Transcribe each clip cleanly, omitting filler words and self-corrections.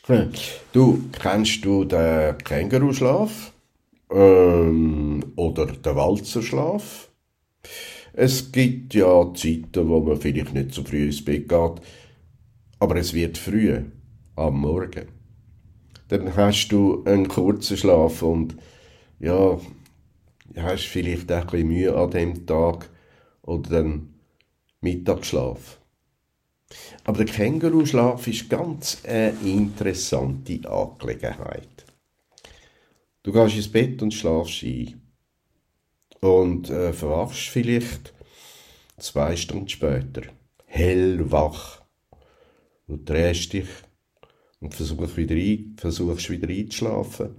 Du, kennst du den Känguruschlaf? Oder den Walzerschlaf? Es gibt ja Zeiten, wo man vielleicht nicht so früh ins Bett geht, aber es wird früh, am Morgen. Dann hast du einen kurzen Schlaf und ja, hast vielleicht auch ein bisschen Mühe an dem Tag oder dann Mittagsschlaf. Aber der Känguruschlaf ist ganz eine interessante Angelegenheit. Du gehst ins Bett und schlafst ein. Und verwachst vielleicht 2 Stunden später. Hellwach. Du drehst dich und versuchst wieder einzuschlafen.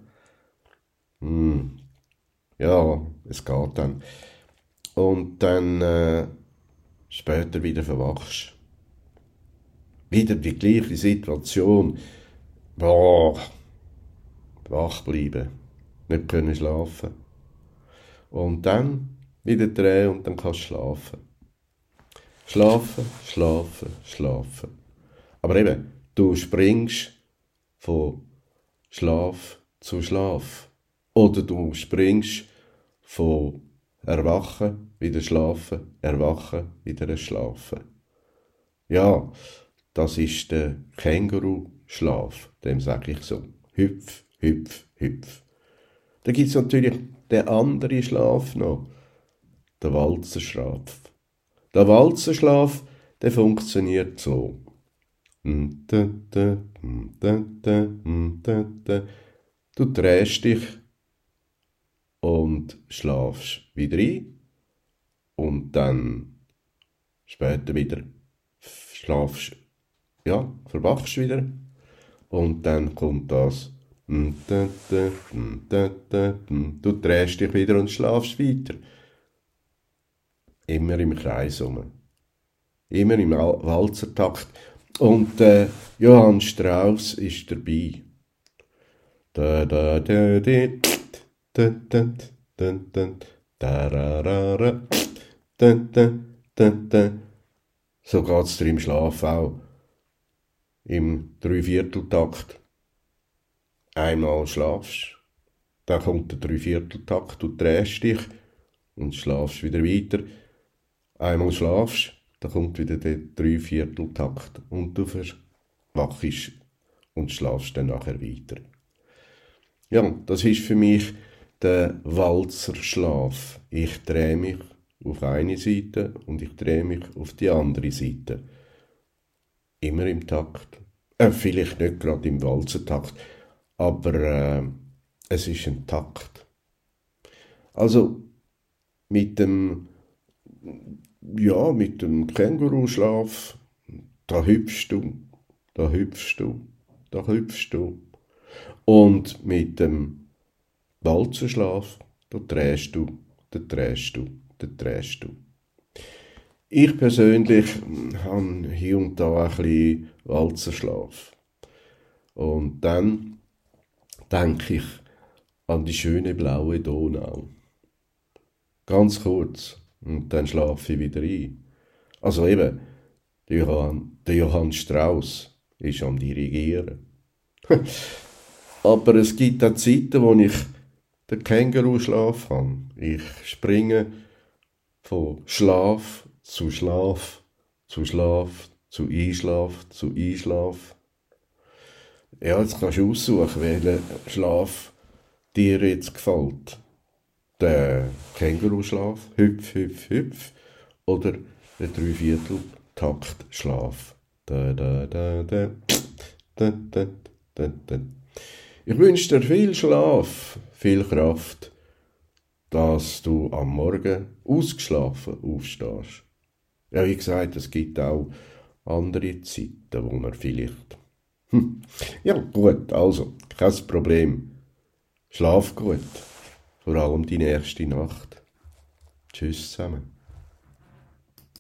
Ja, es geht dann. Und dann später wieder verwachst. Wieder die gleiche Situation. Boah, wach bleiben. Nicht können schlafen. Und dann wieder drehen und dann kannst du schlafen. Schlafen, schlafen, schlafen. Aber eben, du springst von Schlaf zu Schlaf. Oder du springst von Erwachen, wieder schlafen, Erwachen, wieder schlafen. Ja, das ist der Känguru-Schlaf, dem sage ich so. Hüpf, hüpf, hüpf. Da gibt es natürlich den anderen Schlaf noch, der Walzerschlaf. Der Walzerschlaf, der funktioniert so. Du drehst dich und schlafst wieder ein und dann später wieder schlafst, ja, verwachst wieder und dann kommt das. Du drehst dich wieder und schlafst weiter. Immer im Kreis rum. Immer im Walzertakt. Und Johann Strauss ist dabei. Da da da da da da da da da da da da da. So geht's dir im Schlaf auch. Im Dreivierteltakt. Einmal schlafst, dann kommt der Dreivierteltakt, du drehst dich und schlafst wieder weiter. Einmal schlafst, dann kommt wieder der Dreivierteltakt und du verwachst und schlafst dann nachher weiter. Ja, das ist für mich der Walzerschlaf. Ich drehe mich auf eine Seite und ich drehe mich auf die andere Seite. Immer im Takt. Vielleicht nicht gerade im Walzertakt, aber es ist ein Takt. Also mit dem Känguruschlaf, da hüpfst du, da hüpfst du, da hüpfst du. Und mit dem Walzerschlaf, da drehst du, da drehst du, da drehst du. Ich persönlich habe hier und da ein bisschen Walzerschlaf. Und dann denke ich an die schöne blaue Donau. Ganz kurz. Und dann schlafe ich wieder ein. Also eben, der Johann Strauss ist am Dirigieren. Aber es gibt auch Zeiten, wo ich den Känguruschlaf habe. Ich springe von Schlaf zu Schlaf, zu Schlaf, zu Einschlaf, zu Einschlaf. Ja, jetzt kannst du aussuchen, welcher Schlaf dir jetzt gefällt. Der Känguruschlaf, hüpf, hüpf, hüpf, oder der Dreiviertel-Takt-Schlaf. Da, da, da, da, da, da, da, da. Ich wünsche dir viel Schlaf, viel Kraft, dass du am Morgen ausgeschlafen aufstehst. Ja, wie gesagt, es gibt auch andere Zeiten, wo man vielleicht... Ja, gut, also, kein Problem. Schlaf gut. Vor allem die nächste Nacht. Tschüss zusammen.